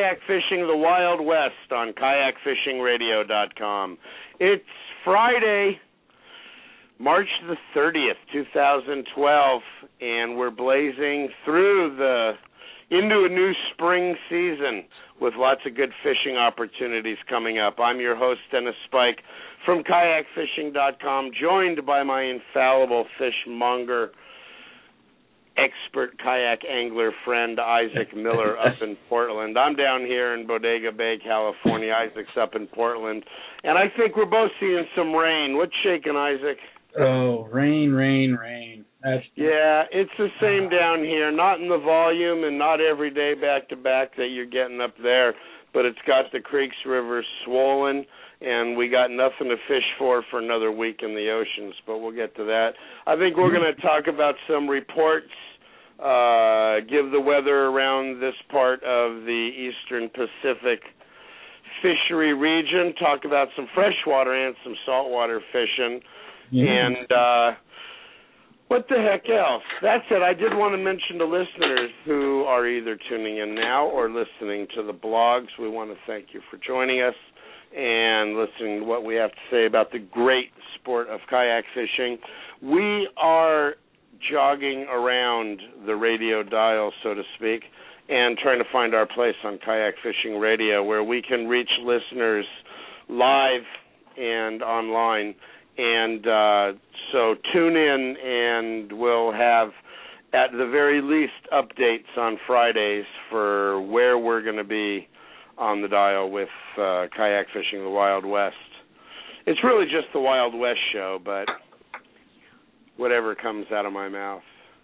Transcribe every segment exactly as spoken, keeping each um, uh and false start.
Kayak Fishing the Wild West on kayak fishing radio dot com. It's Friday, March the thirtieth, twenty twelve, and we're blazing through the into a new spring season with lots of good fishing opportunities coming up. I'm your host, Dennis Spike, from kayak fishing dot com, joined by my infallible fishmonger, expert kayak angler friend, Isaac Miller, up in Portland. I'm down here in Bodega Bay, California. Isaac's up in Portland. And I think we're both seeing some rain. What's shaking, Isaac? Oh, rain, rain, rain. That's... Yeah, it's the same down here. Not in the volume and not every day back-to-back that you're getting up there, but it's got the creeks, rivers swollen, and we got nothing to fish for for another week in the oceans, but we'll get to that. I think we're going to talk about some reports, uh, give the weather around this part of the Eastern Pacific fishery region, talk about some freshwater and some saltwater fishing, yeah. and uh, what the heck else? That's it. I did want to mention to listeners who are either tuning in now or listening to the blogs, we want to thank you for joining us and listening to what we have to say about the great sport of kayak fishing. We are jogging around the radio dial, so to speak, and trying to find our place on Kayak Fishing Radio, where we can reach listeners live and online. And uh, so tune in, and we'll have, at the very least, updates on Fridays for where we're going to be on the dial with uh, Kayak Fishing the Wild West. It's really just the Wild West show, but whatever comes out of my mouth.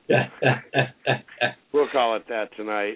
We'll call it that tonight.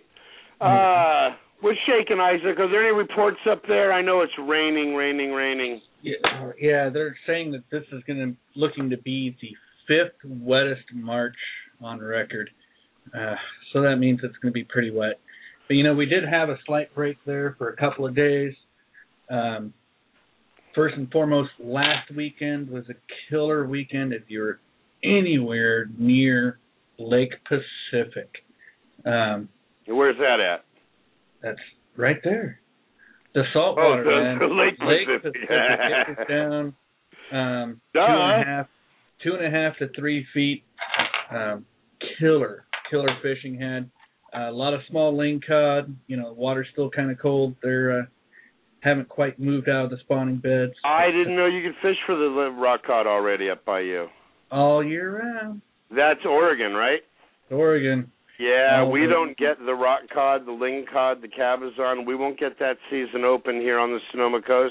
Uh, what's shaking, Isaac? Are there any reports up there? I know it's raining, raining, raining. Yeah, yeah, they're saying that this is going to looking to be the fifth wettest March on record. Uh, so that means it's going to be pretty wet. But, you know, we did have a slight break there for a couple of days. Um, first and foremost, last weekend was a killer weekend if you're anywhere near Lake Pacific. Um, Where's that at? That's right there. The saltwater, oh, man. The Lake Lake Pacific. Pacific it was down um, two and a half, two and a half to three feet. Um, killer, killer fishing had. Uh, a lot of small lingcod. You know, the water's still kind of cold. They're uh, haven't quite moved out of the spawning beds. I didn't know you could fish for the rock cod already up by you. All year round. That's Oregon, right? Oregon. Yeah, All we year. don't get the rock cod, the lingcod, the cabezon. We won't get that season open here on the Sonoma Coast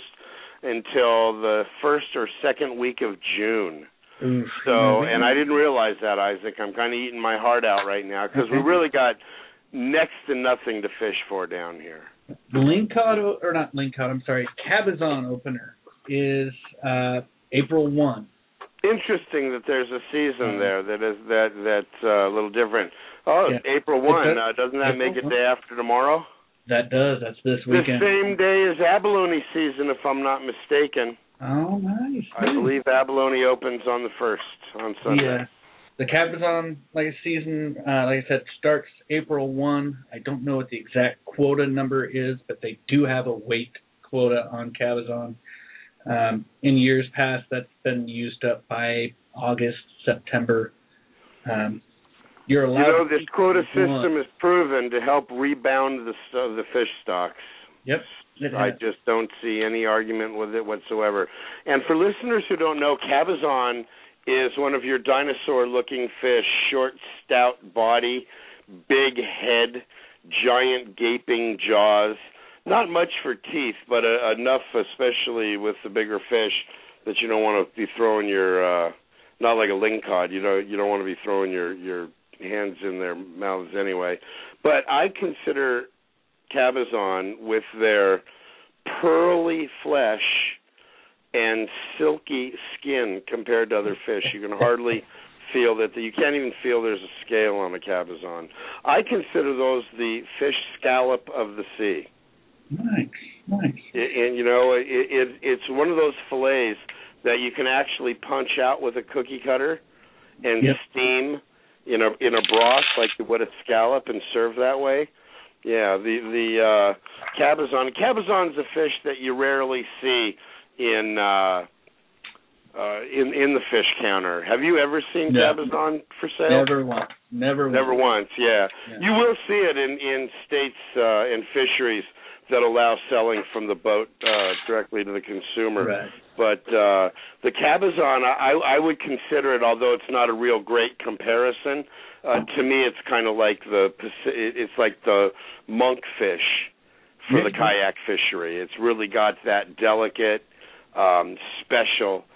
until the first or second week of June. Oof. So, and I didn't realize that, Isaac. I'm kind of eating my heart out right now because we really got next to nothing to fish for down here. The lingcod, or not lingcod, I'm sorry, cabezon opener is uh, April first. Interesting that there's a season there that is that that's uh, a little different. Oh, yeah. April first. Uh, doesn't that April make it day after tomorrow? That does. That's this weekend. The same day as abalone season, if I'm not mistaken. Oh, nice. I believe abalone opens on the first, on Sunday. Yeah. The cabezon like season, uh, like I said, starts April first. I don't know what the exact quota number is, but they do have a weight quota on cabezon. Um, in years past, that's been used up by August, September. Um, you're allowed. You know, to this quota system is proven to help rebound the uh, the fish stocks. Yep. I just don't see any argument with it whatsoever. And for listeners who don't know, cabezon is one of your dinosaur-looking fish, short, stout body, big head, giant gaping jaws. Not much for teeth, but uh, enough, especially with the bigger fish, that you don't want to be throwing your, uh, not like a lingcod, you know, you don't want to be throwing your, your hands in their mouths anyway. But I consider cabezon, with their pearly flesh and silky skin compared to other fish, you can hardly feel that, the, you can't even feel there's a scale on a cabezon. I consider those the fish scallop of the sea. Nice, nice. And, you know, it, it, it's one of those fillets that you can actually punch out with a cookie cutter and yep. steam in a in a broth like you would a scallop and serve that way. Yeah, the the uh, cabezon. Cabezon's a fish that you rarely see in uh, uh, in in the fish counter. Have you ever seen no. cabezon for sale? Never once. Never. Never once. once Yeah. yeah. You will see it in in states uh, and fisheries that allow selling from the boat uh, directly to the consumer. Right. But uh, the cabezon, I, I would consider it, although it's not a real great comparison. Uh, to me, it's kind of like the it's like the monkfish for the kayak fishery. It's really got that delicate, um, special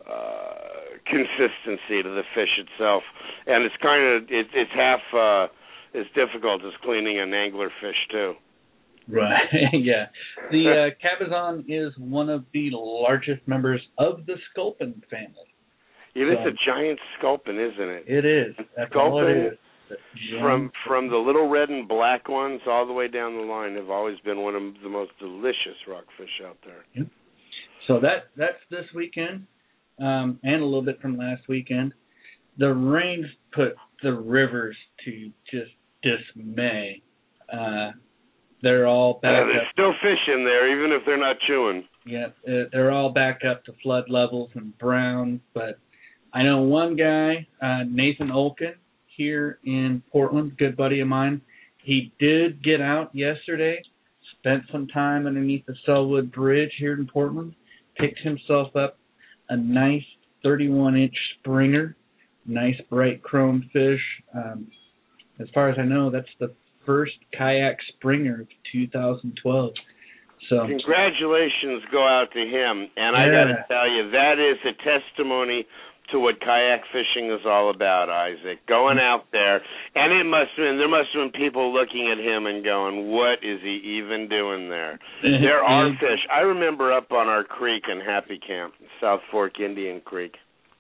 uh, consistency to the fish itself, and it's kind of it, it's half uh, as difficult as cleaning an angler fish too. Right. Yeah. The uh, cabezon is one of the largest members of the sculpin family. It is so, a giant sculpin, isn't it? It is. That's sculpin, all it is. From from the little red and black ones all the way down the line have always been one of the most delicious rockfish out there. Yep. So that that's this weekend, um, and a little bit from last weekend. The rains put the rivers to just dismay. Uh, They're all back uh, there's up. There's still fish in there, even if they're not chewing. Yeah, they're all back up to flood levels and brown. But I know one guy, uh, Nathan Olkin, here in Portland, good buddy of mine. He did get out yesterday, spent some time underneath the Selwood Bridge here in Portland, picked himself up a nice thirty-one inch Springer, nice bright chrome fish. Um, as far as I know, that's the first kayak Springer of two thousand twelve. So congratulations go out to him, and I yeah. got to tell you, that is a testimony to what kayak fishing is all about, Isaac. Going out there, and it must have been, there must have been people looking at him and going, what is he even doing there? There are fish. I remember up on our creek in Happy Camp, South Fork Indian Creek.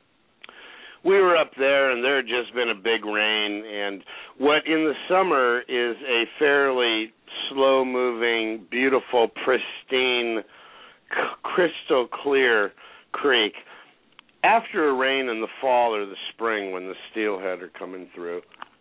We were up there, and there had just been a big rain, and what in the summer is a fairly slow-moving, beautiful, pristine, c- crystal clear creek. After a rain in the fall or the spring when the steelhead are coming through,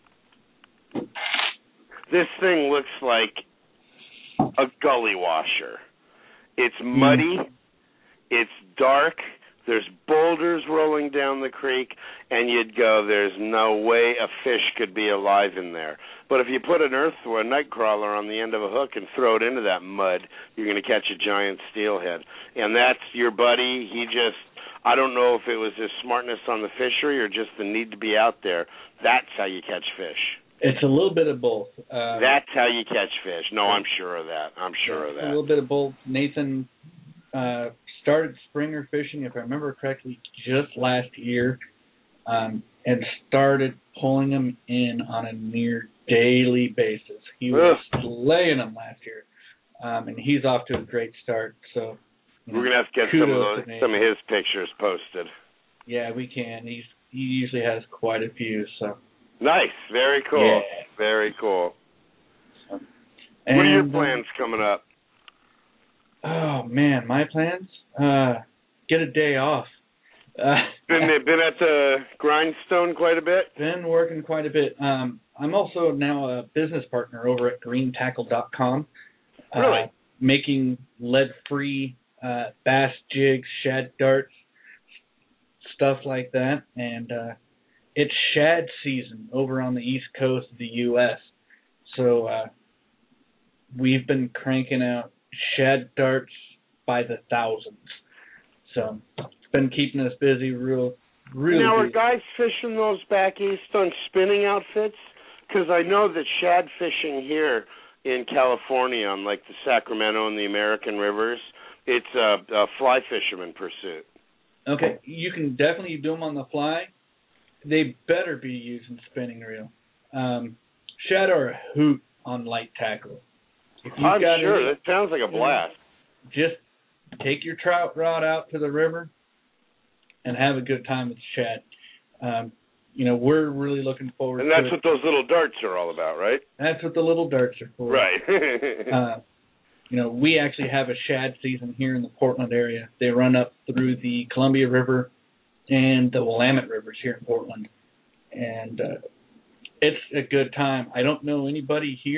this thing looks like a gully washer. It's muddy, it's dark, there's boulders rolling down the creek, and you'd go, there's no way a fish could be alive in there. But if you put an earth or a night crawler on the end of a hook and throw it into that mud, you're going to catch a giant steelhead. And that's your buddy. He just, I don't know if it was his smartness on the fishery or just the need to be out there. That's how you catch fish. It's a little bit of both. Uh, that's how you catch fish. No, I'm sure of that. I'm sure of that. A little bit of both. Nathan uh, started Springer fishing, if I remember correctly, just last year, um, and started pulling them in on a near daily basis. He was Ugh. slaying them last year, um, and he's off to a great start. So you know, we're gonna have to get some of those, some of his pictures posted. Yeah, we can. He's he usually has quite a few. So nice, very cool, yeah. very cool. So, what are your plans uh, coming up? Oh man, my plans? Uh, get a day off. Uh, been been at the grindstone quite a bit? Been working quite a bit. Um, I'm also now a business partner over at green tackle dot com. Really? Uh, making lead-free uh, bass jigs, shad darts, stuff like that. And uh, it's shad season over on the east coast of the U S So uh, we've been cranking out shad darts by the thousands. So it's been keeping us busy real, real Now, busy. are guys fishing those back east on spinning outfits? Because I know that shad fishing here in California on like the Sacramento and the American rivers, it's a, a fly fisherman pursuit. Okay, you can definitely do them on the fly. They better be using spinning reel. Um, shad are a hoot on light tackle. If you've I'm got sure. any, that sounds like a blast. Just take your trout rod out to the river and have a good time with shad. Um, you know, we're really looking forward to it. And that's what those little darts are all about, right? That's what the little darts are for. Right. uh, you know, we actually have a shad season here in the Portland area. They run up through the Columbia River and the Willamette Rivers here in Portland. And uh, it's a good time. I don't know anybody here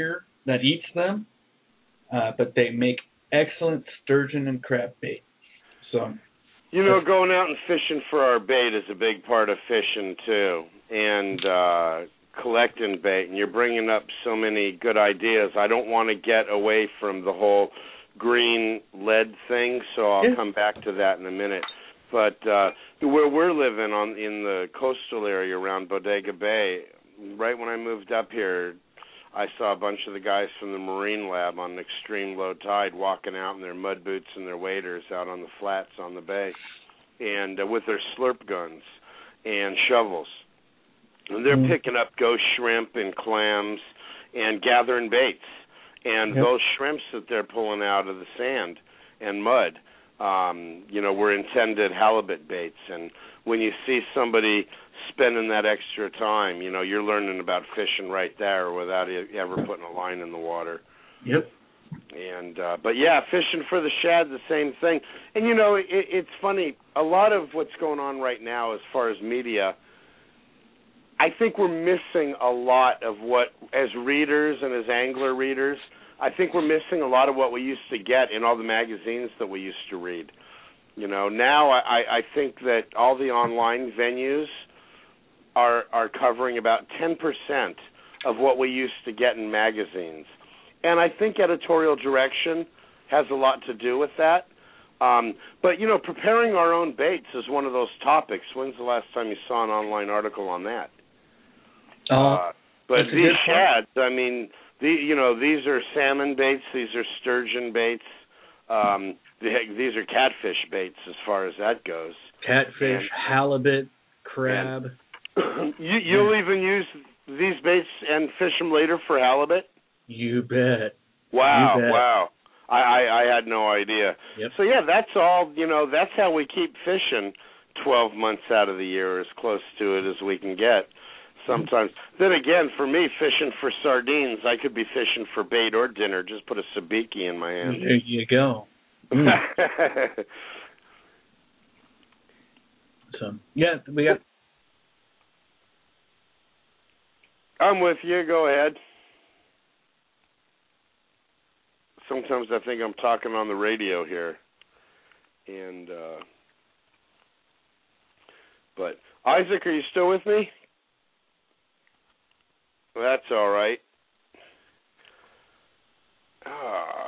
that eats them, uh, but they make excellent sturgeon and crab bait. So, you know, going out and fishing for our bait is a big part of fishing too, and uh, collecting bait. And you're bringing up so many good ideas. I don't want to get away from the whole green lead thing, so I'll yeah. come back to that in a minute. But uh, where we're living on in the coastal area around Bodega Bay, right when I moved up here, I saw a bunch of the guys from the Marine Lab on extreme low tide walking out in their mud boots and their waders out on the flats on the bay, and uh, with their slurp guns and shovels. And they're mm-hmm. picking up ghost shrimp and clams and gathering baits. And yep. those shrimps that they're pulling out of the sand and mud, um, you know, were intended halibut baits. And when you see somebody spending that extra time, you know, you're learning about fishing right there without ever putting a line in the water. Yep. And uh, but yeah, fishing for the shad, the same thing. And you know, it, it's funny. A lot of what's going on right now, as far as media, I think we're missing a lot of what, as readers and as angler readers, I think we're missing a lot of what we used to get in all the magazines that we used to read. You know, now I, I think that all the online venues are are covering about ten percent of what we used to get in magazines. And I think editorial direction has a lot to do with that. Um, but, you know, preparing our own baits is one of those topics. When's the last time you saw an online article on that? Uh, uh, but these shads, I mean, the, you know, these are salmon baits. These are sturgeon baits. Um, the, these are catfish baits as far as that goes. Catfish, and, halibut, crab. And you, you'll yeah. even use these baits and fish them later for halibut? You bet. Wow, you bet. wow. I, I, I had no idea. Yep. So, yeah, that's all, you know, that's how we keep fishing twelve months out of the year, as close to it as we can get. Sometimes. Then again, for me, fishing for sardines, I could be fishing for bait or dinner. Just put a sabiki in my hand. There you go. Mm. So, yeah, we got... I'm with you. Go ahead. Sometimes I think I'm talking on the radio here. And, uh... But, Isaac, are you still with me? That's all right. Ah.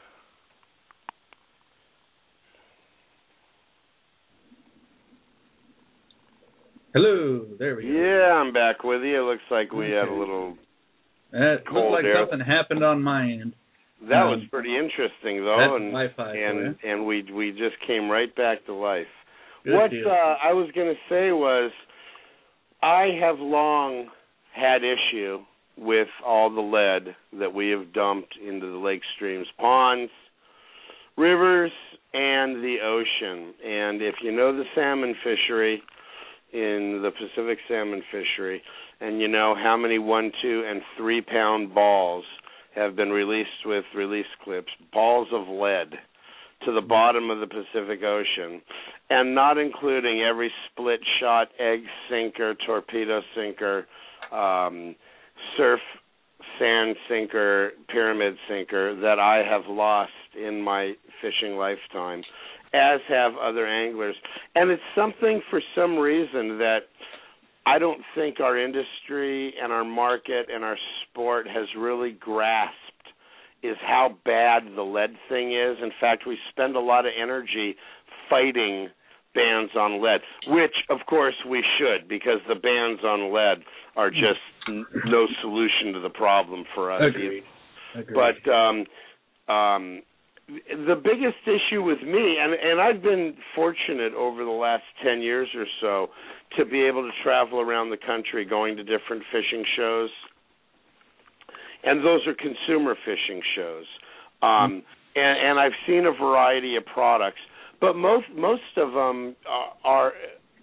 Hello, there we go. Yeah, I'm back with you. It looks like we had a little That cold looked like air. something happened on my end. That um, was pretty interesting, though, that's and Wi-Fi and and we we just came right back to life. Good what deal. uh, I was going to say was, I have long had issue with all the lead that we have dumped into the lake streams, ponds, rivers, and the ocean. And if you know the salmon fishery, in the Pacific salmon fishery, and you know how many one, two, and three pound balls have been released with release clips, balls of lead, to the bottom of the Pacific Ocean, and not including every split shot, egg sinker, torpedo sinker, um, surf sand sinker, pyramid sinker that I have lost in my fishing lifetime, as have other anglers. And it's something, for some reason, that I don't think our industry and our market and our sport has really grasped, is how bad the lead thing is. In fact, we spend a lot of energy fighting bans on lead, which, of course, we should, because the bans on lead are just n- no solution to the problem for us. Agreed. Agreed. But um, um, the biggest issue with me, and, and I've been fortunate over the last ten years or so to be able to travel around the country going to different fishing shows, and those are consumer fishing shows. Um, and, and I've seen a variety of products, but most most of them are, are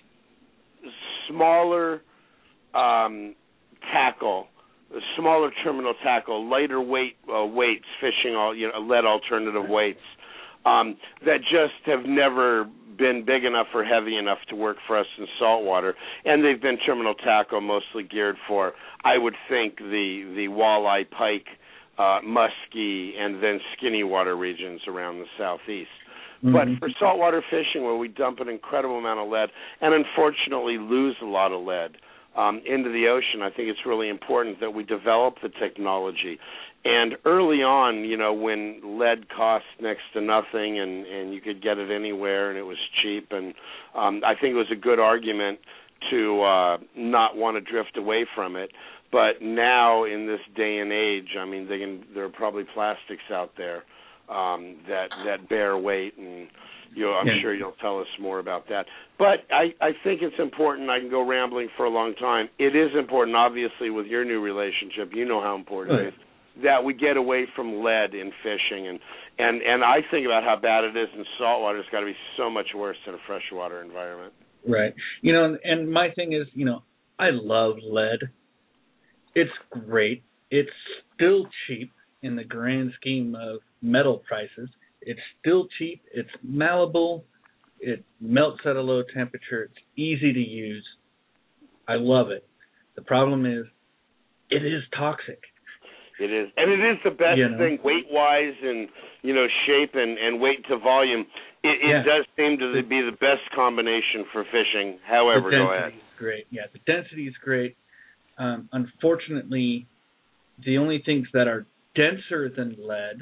smaller um, tackle, smaller terminal tackle, lighter weight uh, weights, fishing all you know, lead alternative weights um, that just have never been big enough or heavy enough to work for us in saltwater, and they've been terminal tackle mostly geared for, I would think, the the walleye, pike, uh, musky, and then skinny water regions around the southeast. Mm-hmm. But for saltwater fishing, where we dump an incredible amount of lead and unfortunately lose a lot of lead um, into the ocean, I think it's really important that we develop the technology. And early on, you know, when lead cost next to nothing and, and you could get it anywhere and it was cheap, and um, I think it was a good argument to uh, not want to drift away from it. But now in this day and age, I mean, they can, there are probably plastics out there um, that that bear weight, and you know, I'm yeah. sure you'll tell us more about that. But I, I think it's important. I can go rambling for a long time. It is important, obviously, with your new relationship. You know how important right. it is that we get away from lead in fishing, and and and I think about how bad it is in saltwater. It's got to be so much worse in a freshwater environment. Right. You know, and my thing is, you know, I love lead. It's great. It's still cheap in the grand scheme of metal prices. It's still cheap. It's malleable. It melts at a low temperature. It's easy to use. I love it. The problem is, it is toxic. It is, and it is the best you know? thing weight-wise and, you know, shape and, and weight to volume. It, it yeah. does seem to be the best combination for fishing. However, the go ahead. density is great. Yeah, the density is great. Um, unfortunately, the only things that are denser than lead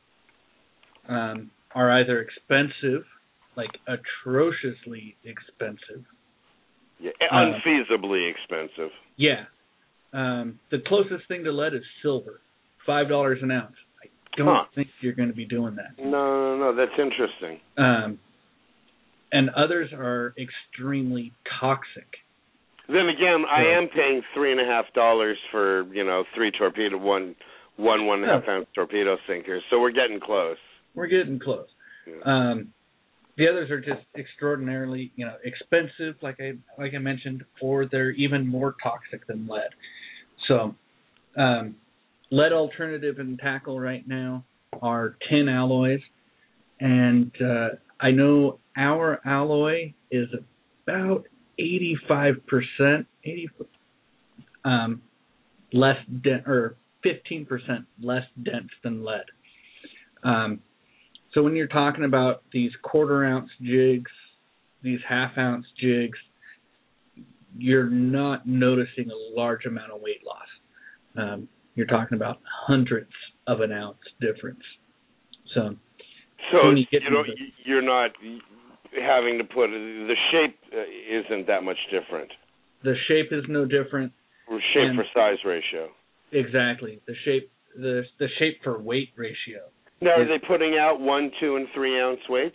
um, are either expensive, like atrociously expensive. Yeah, unfeasibly uh, expensive. Yeah. Um, the closest thing to lead is silver, five dollars an ounce. I don't huh. think you're going to be doing that. No, no, no, that's interesting. Um, and others are extremely toxic. Then again, so, I am paying three and a half dollars for, you know, three torpedo, one, one, one and a half ounce torpedo sinkers. So we're getting close. We're getting close. Yeah. Um, the others are just extraordinarily, you know, expensive, like I like I mentioned, or they're even more toxic than lead. So, um, lead alternative in tackle right now are tin alloys, and uh, I know our alloy is about eighty-five percent, eighty, um, less dense, or fifteen percent less dense than lead. Um, so when you're talking about these quarter ounce jigs, these half ounce jigs, you're not noticing a large amount of weight loss. Um, you're talking about hundredths of an ounce difference. So, so you, you know, the, you're not having to put the shape isn't that much different. The shape is no different. Shape for size ratio. Exactly. The shape the the shape for weight ratio. Now, is, are they putting out one, two, and three ounce weights?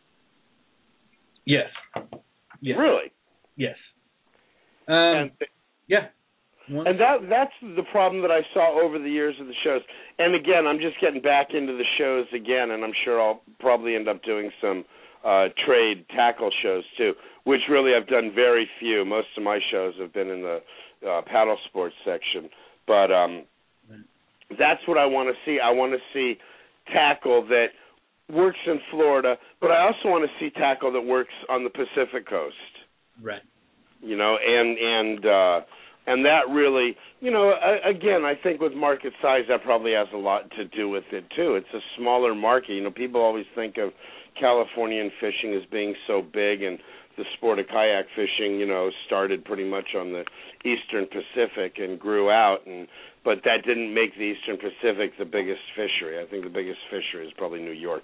Yes. Yes. Really? Yes. Um, and th- yeah. One. And that that's the problem that I saw over the years of the shows. And again, I'm just getting back into the shows again, and I'm sure I'll probably end up doing some uh, trade tackle shows too, which really I've done very few. Most of my shows have been in the uh, paddle sports section. But um, that's what I want to see. I want to see tackle that works in Florida, but I also want to see tackle that works on the Pacific coast. Right. You know, and and uh, and that really, you know, again, I think with market size, that probably has a lot to do with it too. It's a smaller market. You know, people always think of Californian fishing as being so big, and the sport of kayak fishing, you know, started pretty much on the Eastern Pacific and grew out, and but that didn't make the Eastern Pacific the biggest fishery. I think the biggest fishery is probably New York,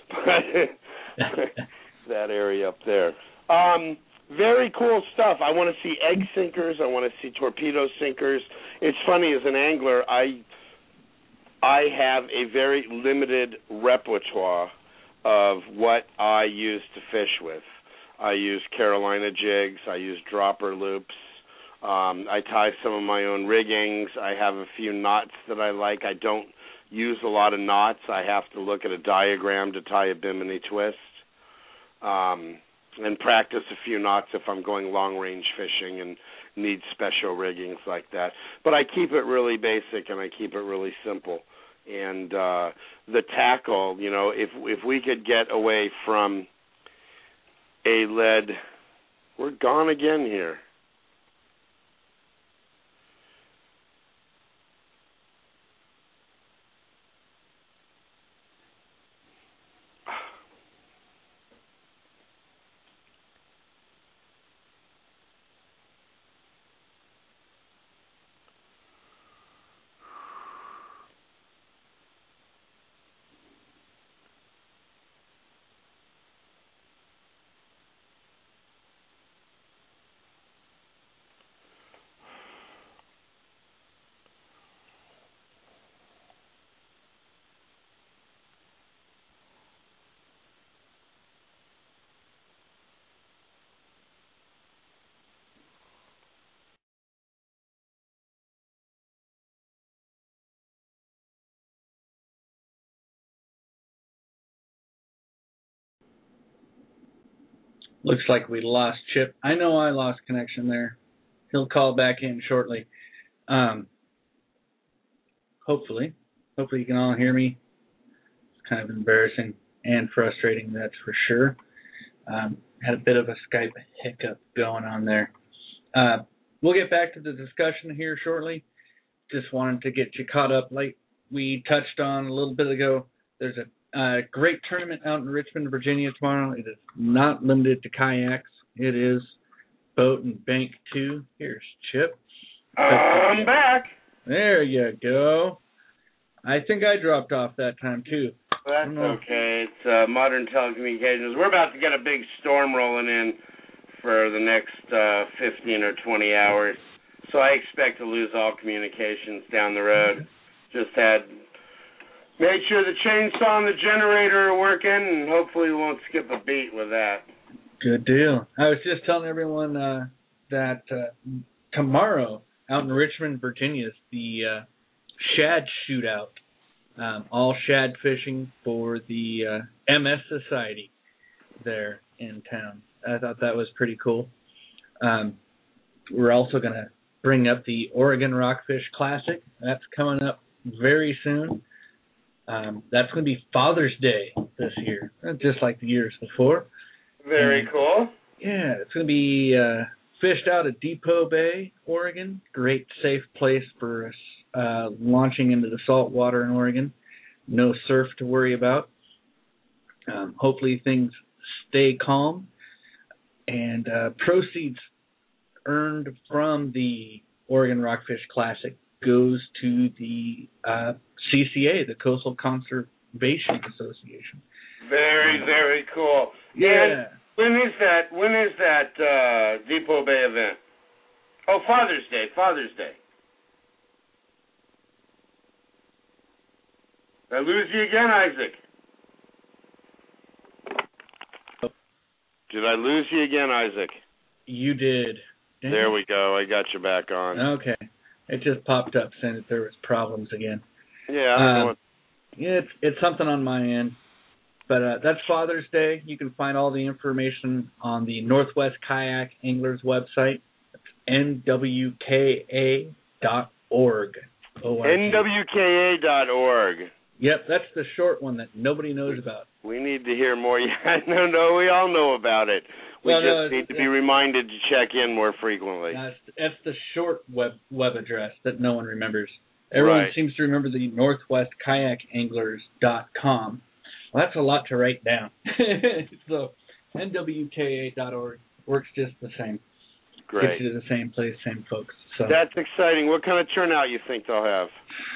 that area up there. Um, very cool stuff. I want to see egg sinkers. I want to see torpedo sinkers. It's funny, as an angler, I I have a very limited repertoire of what I use to fish with. I use Carolina jigs. I use dropper loops. Um, I tie some of my own riggings. I have a few knots that I like. I don't use a lot of knots. I have to look at a diagram to tie a bimini twist, um, and practice a few knots if I'm going long-range fishing and need special riggings like that. But I keep it really basic, and I keep it really simple. And uh, the tackle, you know, if if we could get away from a lead, we're gone again here. Looks like we lost Chip. I know I lost connection there. He'll call back in shortly. Um, hopefully. Hopefully you can all hear me. It's kind of embarrassing and frustrating, that's for sure. Um, had a bit of a Skype hiccup going on there. Uh, we'll get back to the discussion here shortly. Just wanted to get you caught up. Like we touched on a little bit ago, there's a uh, great tournament out in Richmond, Virginia tomorrow. It is not limited to kayaks. It is boat and bank too. Here's Chip. I'm back. There you go. I think I dropped off that time too. That's okay. It's uh, modern telecommunications. We're about to get a big storm rolling in for the next uh, fifteen or twenty hours. So I expect to lose all communications down the road. Just had made sure the chainsaw and the generator are working, and hopefully we won't skip a beat with that. Good deal. I was just telling everyone uh, that uh, tomorrow out in Richmond, Virginia, is the uh, shad shootout. Um, all shad fishing for the uh, M S Society there in town. I thought that was pretty cool. Um, we're also going to bring up the Oregon Rockfish Classic. That's coming up very soon. Um, that's going to be Father's Day this year, just like the years before. Very and, cool. Yeah, it's going to be uh, fished out at Depot Bay, Oregon. Great, safe place for us. Uh, launching into the salt water in Oregon. No surf to worry about. Um, hopefully things stay calm. And uh, proceeds earned from the Oregon Rockfish Classic goes to the uh, C C A, the Coastal Conservation Association. Very, very cool. Yeah. And when is that? When is that uh, Depot Bay event? Oh, Father's Day. Father's Day. Did I lose you again, Isaac? Did I lose you again, Isaac? You did. Dang. There we go. I got you back on. Okay. It just popped up saying that there was problems again. Yeah, I don't um, know what... Yeah, it's, it's something on my end. But uh, that's Father's Day. You can find all the information on the Northwest Kayak Anglers website. It's N W K A dot org. N W K A dot org. Yep, that's the short one that nobody knows about. We need to hear more. Yeah, no, no, we all know about it. We well, just no, need to be reminded to check in more frequently. That's, that's the short web web address that no one remembers. Everyone right. seems to remember the Northwest Kayak Anglers dot com. Well, that's a lot to write down. So N W K A dot org works just the same. Great. Gets you to the same place, same folks. So that's exciting. What kind of turnout you think they'll have?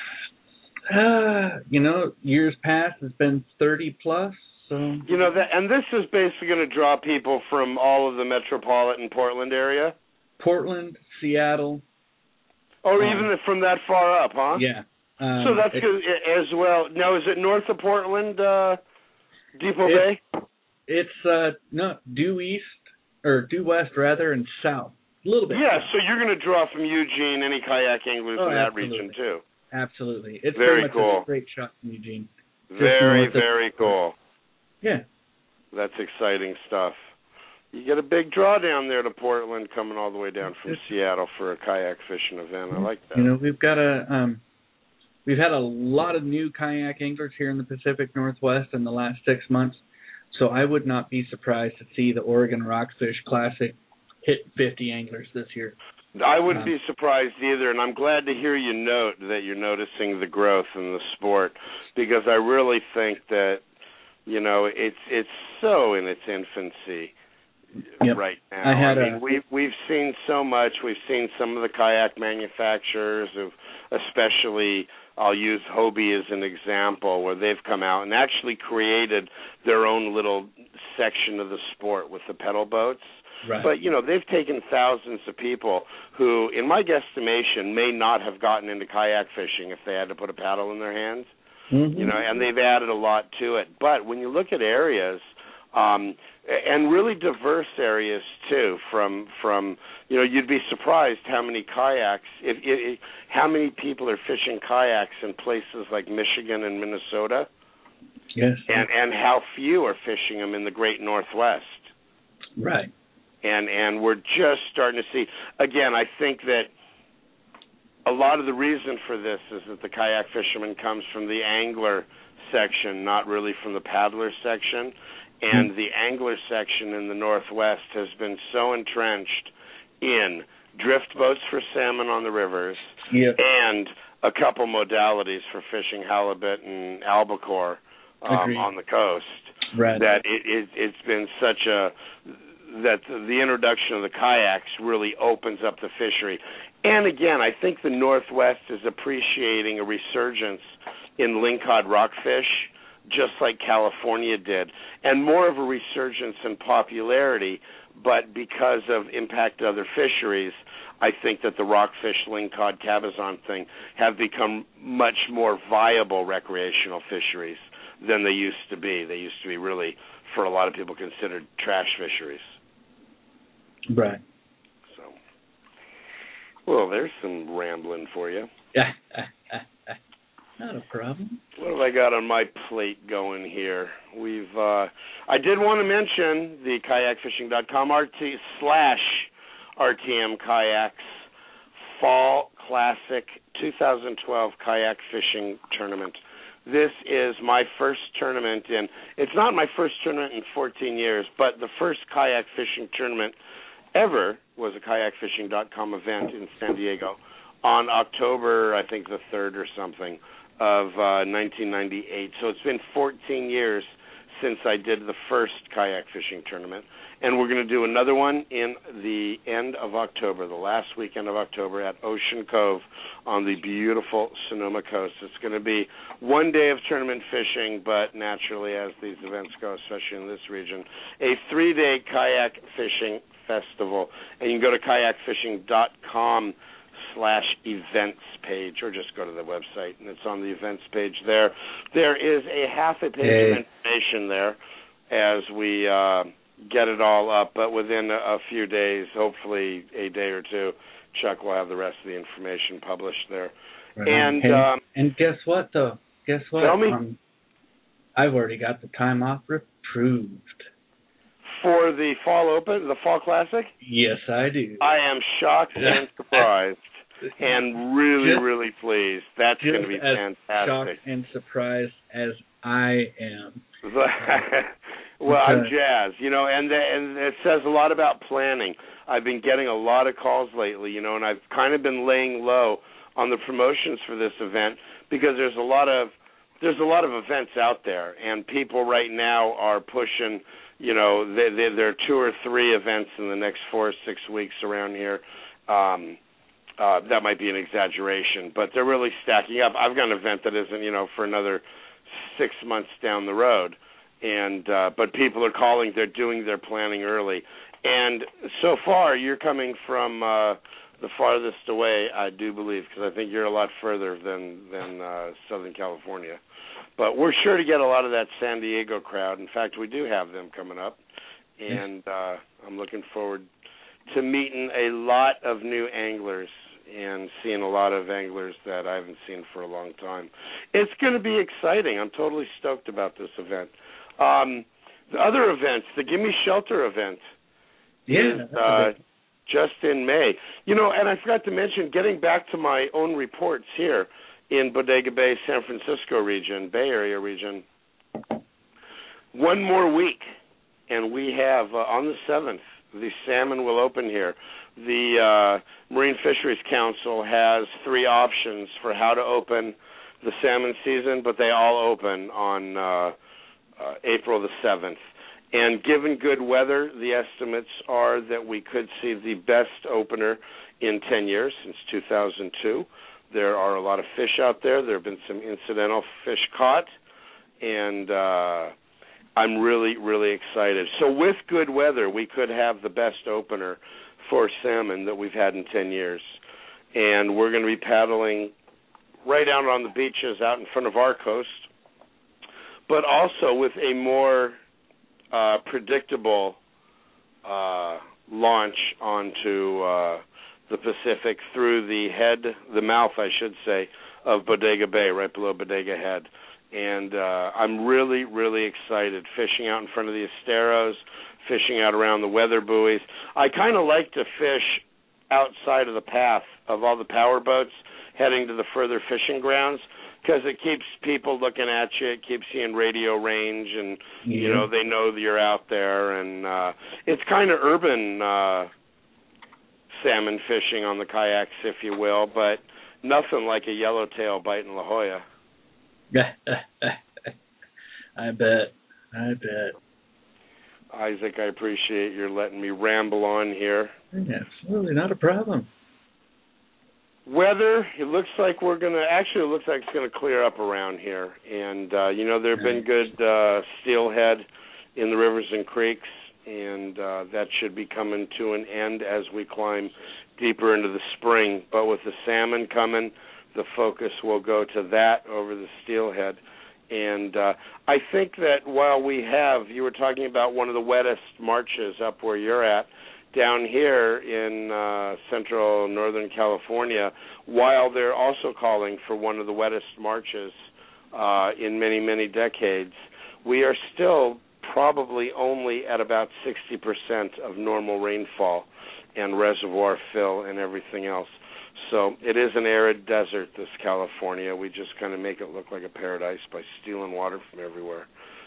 Uh, you know, years past has been thirty plus. So you know that, and this is basically going to draw people from all of the metropolitan Portland area. Portland, Seattle. Or um, even from that far up, huh? Yeah. Um, so that's good as well. Now, is it north of Portland, uh, Depot it, Bay? It's uh, no due east or due west rather, and south a little bit. Yeah, south. so you're going to draw from Eugene, any kayak anglers oh, in that absolutely. region too. Absolutely, it's very much cool. A great shot from Eugene. Just very, of, very cool. Yeah, that's exciting stuff. You get a big draw down there to Portland, coming all the way down from it's, Seattle for a kayak fishing event. I like that. You know, we've got a um, we've had a lot of new kayak anglers here in the Pacific Northwest in the last six months. So I would not be surprised to see the Oregon Rockfish Classic hit fifty anglers this year. I wouldn't um, be surprised either, and I'm glad to hear you note that you're noticing the growth in the sport, because I really think that, you know, it's it's so in its infancy yep. right now. I, had I mean, a, we've we've seen so much. We've seen some of the kayak manufacturers, of especially, I'll use Hobie as an example, where they've come out and actually created their own little section of the sport with the pedal boats. Right. But, you know, they've taken thousands of people who, in my guesstimation, may not have gotten into kayak fishing if they had to put a paddle in their hands. Mm-hmm. You know, and they've added a lot to it. But when you look at areas, um, and really diverse areas too, from from you know, you'd be surprised how many kayaks, if, if how many people are fishing kayaks in places like Michigan and Minnesota. Yes. And and how few are fishing them in the Great Northwest. Right. And and we're just starting to see, again, I think that a lot of the reason for this is that the kayak fisherman comes from the angler section, not really from the paddler section. And the angler section in the Northwest has been so entrenched in drift boats for salmon on the rivers, yep. and a couple modalities for fishing halibut and albacore um, on the coast, right. that it, it, it's been such a, that the introduction of the kayaks really opens up the fishery. And again, I think the Northwest is appreciating a resurgence in lingcod rockfish, just like California did, and more of a resurgence in popularity, but because of impact to other fisheries, I think that the rockfish, lingcod, cabezon thing have become much more viable recreational fisheries than they used to be. They used to be really, for a lot of people, considered trash fisheries. Right. So, well, there's some rambling for you. Yeah. Not a problem. What have I got on my plate going here? We've, uh, I did want to mention the kayak fishing dot com R T slash R T M Kayaks Fall Classic twenty twelve Kayak Fishing Tournament. This is my first tournament in, it's not my first tournament in fourteen years, but the first kayak fishing tournament ever was a kayak fishing dot com event in San Diego on October, I think the third or something, of uh, nineteen ninety-eight. So it's been fourteen years since I did the first kayak fishing tournament. And we're going to do another one in the end of October, the last weekend of October at Ocean Cove on the beautiful Sonoma coast. It's going to be one day of tournament fishing, but naturally, as these events go, especially in this region, a three-day kayak fishing festival. And you can go to kayak fishing dot com slash events page, or just go to the website, and it's on the events page there. There is a half a page hey. of information there as we uh, get it all up, but within a, a few days, hopefully a day or two, Chuck will have the rest of the information published there. Right. And hey, um, and guess what, though? Guess what? Tell me. Um, I've already got the time off approved. For the Fall Open, the Fall Classic? Yes, I do. I am shocked and surprised. And really, just, really pleased. That's going to be as fantastic. Shocked and surprised as I am. Well, I'm jazzed, you know, and the, and it says a lot about planning. I've been getting a lot of calls lately, you know, and I've kind of been laying low on the promotions for this event because there's a lot of there's a lot of events out there, and people right now are pushing. You know, they, they, there are two or three events in the next four or six weeks around here. Um, Uh, that might be an exaggeration, but they're really stacking up. I've got an event that isn't, you know, for another six months down the road, and uh, but people are calling. They're doing their planning early, and so far you're coming from uh, the farthest away, I do believe, because I think you're a lot further than than uh, Southern California. But we're sure to get a lot of that San Diego crowd. In fact, we do have them coming up, and uh, I'm looking forward to meeting a lot of new anglers and seeing a lot of anglers that I haven't seen for a long time. It's going to be exciting. I'm totally stoked about this event. Um, the other events, the Gimme Shelter event, yeah, is uh, just in May. You know, and I forgot to mention, getting back to my own reports here in Bodega Bay, San Francisco region, Bay Area region, one more week, and we have, uh, on the seventh, the salmon will open here. The uh, Marine Fisheries Council has three options for how to open the salmon season, but they all open on uh, uh, April the seventh. And given good weather, the estimates are that we could see the best opener in ten years, since two thousand two. There are a lot of fish out there. There have been some incidental fish caught, and uh, I'm really, really excited. So with good weather, we could have the best opener for salmon that we've had in ten years. And we're going to be paddling right out on the beaches out in front of our coast, but also with a more uh, predictable uh, launch onto uh, the Pacific through the head, the mouth, I should say, of Bodega Bay, right below Bodega Head. and uh, I'm really, really excited fishing out in front of the esteros, fishing out around the weather buoys. I kind of like to fish outside of the path of all the power boats heading to the further fishing grounds, because it keeps people looking at you. It keeps you in radio range, and, yeah. you know, they know that you're out there. And uh, it's kind of urban uh, salmon fishing on the kayaks, if you will, but nothing like a yellowtail bite in La Jolla. I bet. I bet. Isaac, I appreciate your letting me ramble on here. Absolutely, not a problem. Weather, it looks like we're going to, actually it looks like it's going to clear up around here. And, uh, you know, there have been good uh, steelhead in the rivers and creeks, and uh, that should be coming to an end as we climb deeper into the spring. But with the salmon coming, the focus will go to that over the steelhead. And uh, I think that while we have, you were talking about one of the wettest marches up where you're at, down here in uh, central northern California, while they're also calling for one of the wettest marches uh, in many, many decades, we are still probably only at about sixty percent of normal rainfall and reservoir fill and everything else. So it is an arid desert, this California. We just kind of make it look like a paradise by stealing water from everywhere.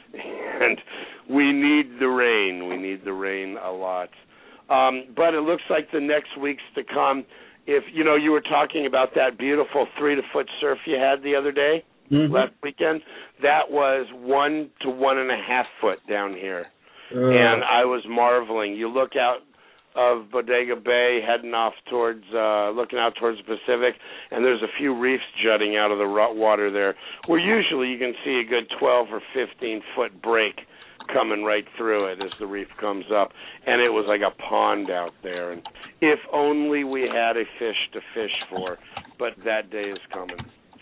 And we need the rain. We need the rain a lot. Um, but it looks like the next weeks to come, if, you know, you were talking about that beautiful three-to-foot surf you had the other day, mm-hmm. last weekend, that was one to one and a half foot down here. Uh. And I was marveling. You look out of Bodega Bay heading off towards, uh, looking out towards the Pacific, and there's a few reefs jutting out of the water there, where usually you can see a good twelve or fifteen foot break coming right through it as the reef comes up, and it was like a pond out there. And if only we had a fish to fish for, but that day is coming.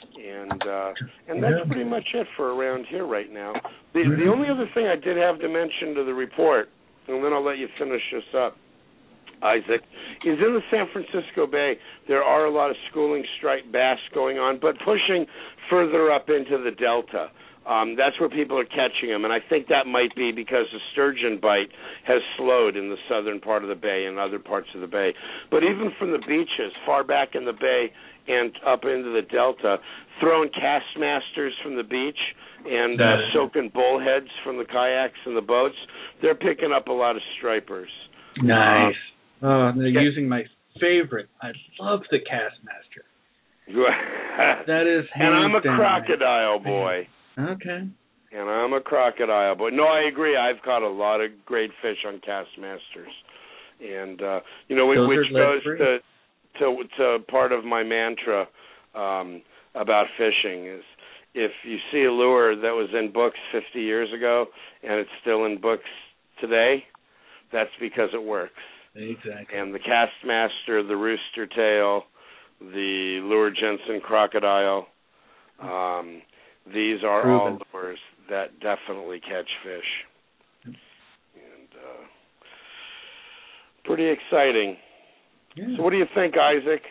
And uh, and that's pretty much it for around here right now. The, the only other thing I did have to mention to the report, and then I'll let you finish this up, Isaac, is in the San Francisco Bay, there are a lot of schooling striped bass going on, but pushing further up into the Delta. Um, that's where people are catching them, and I think that might be because the sturgeon bite has slowed in the southern part of the bay and other parts of the bay. But even from the beaches, far back in the bay and up into the Delta, throwing Castmasters from the beach and uh, soaking bullheads from the kayaks and the boats, they're picking up a lot of stripers. Nice. Uh, oh, they're yeah. using my favorite. I love the Castmaster. That is hands And I'm a down. crocodile boy. Okay. And I'm a crocodile boy. No, I agree. I've caught a lot of great fish on Castmasters. And, uh, you know, Those which goes to, to to part of my mantra um, about fishing is if you see a lure that was in books fifty years ago and it's still in books today, that's because it works. Exactly. And the Castmaster, the Rooster Tail, the Lure Jensen Crocodile, um, these are Proven. all lures that definitely catch fish. And uh, pretty exciting. Yeah. So what do you think, Isaac?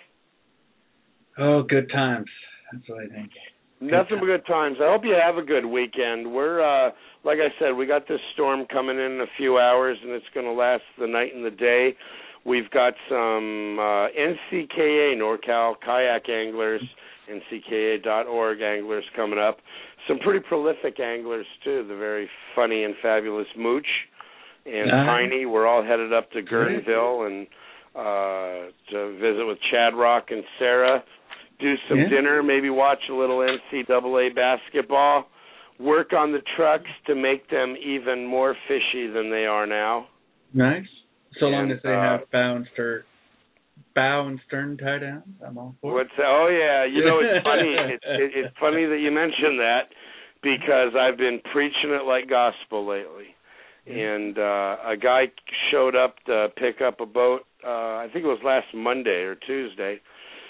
Oh, good times. That's what I think. Good Nothing times. but good times. I hope you have a good weekend. We're, uh, like I said, we got this storm coming in in a few hours, and it's going to last the night and the day. We've got some uh, N C K A, NorCal Kayak Anglers, N C K A dot org anglers coming up. Some pretty prolific anglers, too, the very funny and fabulous Mooch and uh, Tiny. We're all headed up to Guerneville and uh, to visit with Chad Rock and Sarah, do some yeah. dinner, maybe watch a little N C double A basketball, work on the trucks to make them even more fishy than they are now. Nice. So and, long as they uh, have bow and stern, bow and stern tie downs, I'm all for it. What's that? Oh, yeah. You know, it's funny. It's, it, it's funny that you mentioned that because I've been preaching it like gospel lately. And uh, a guy showed up to pick up a boat, uh, I think it was last Monday or Tuesday,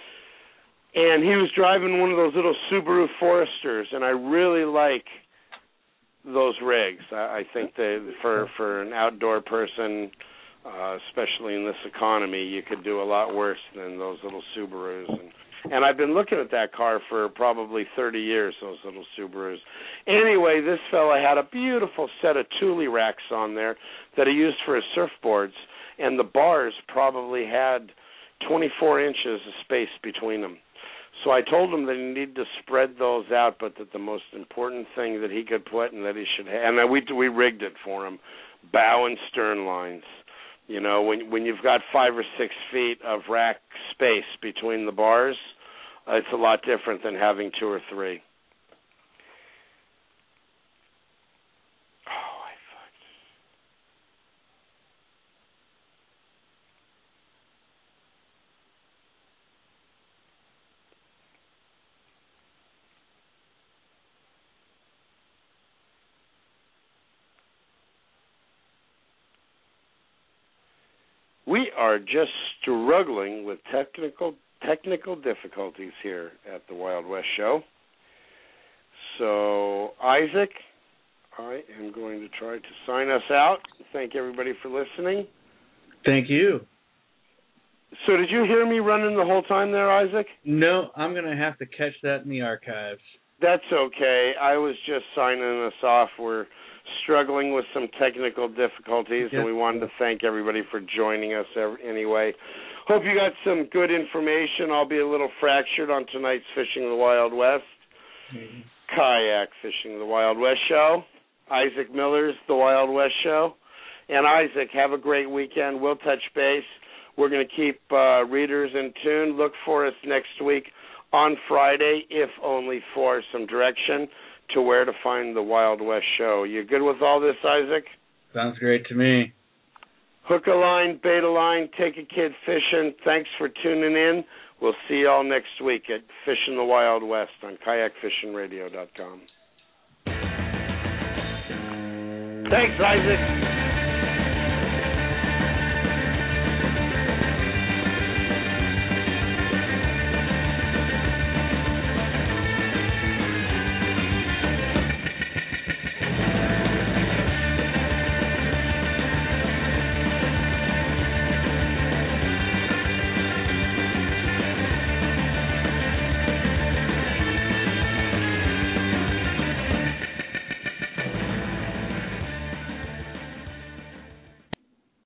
and he was driving one of those little Subaru Foresters, and I really like those rigs. I, I think they, for, for an outdoor person, uh, especially in this economy, you could do a lot worse than those little Subarus. And And I've been looking at that car for probably thirty years, those little Subarus. Anyway, this fella had a beautiful set of Thule racks on there that he used for his surfboards, and the bars probably had twenty-four inches of space between them. So I told him that he needed to spread those out, but that the most important thing that he could put and that he should have, and then we we rigged it for him, bow and stern lines. You know, when when you've got five or six feet of rack space between the bars, uh, it's a lot different than having two or three. Oh, I fucked. We are just struggling with technical technical difficulties here at the Wild West Show. So, Isaac, I am going to try to sign us out. Thank everybody for listening. Thank you. So did you hear me running the whole time there, Isaac? No, I'm going to have to catch that in the archives. That's okay. I was just signing us off. We're struggling with some technical difficulties, yes. And we wanted to thank everybody for joining us anyway. Hope you got some good information. I'll be a little fractured on tonight's Fishing the Wild West. Mm-hmm. Kayak Fishing the Wild West Show. Isaac Miller's The Wild West Show. And Isaac, have a great weekend. We'll touch base. We're going to keep uh, readers in tune. Look for us next week on Friday, if only for some direction to where to find the Wild West Show. You good with all this, Isaac? Sounds great to me. Hook a line, bait a line, take a kid fishing. Thanks for tuning in. We'll see you all next week at Fishing the Wild West on kayak fishing radio dot com. Thanks, Isaac.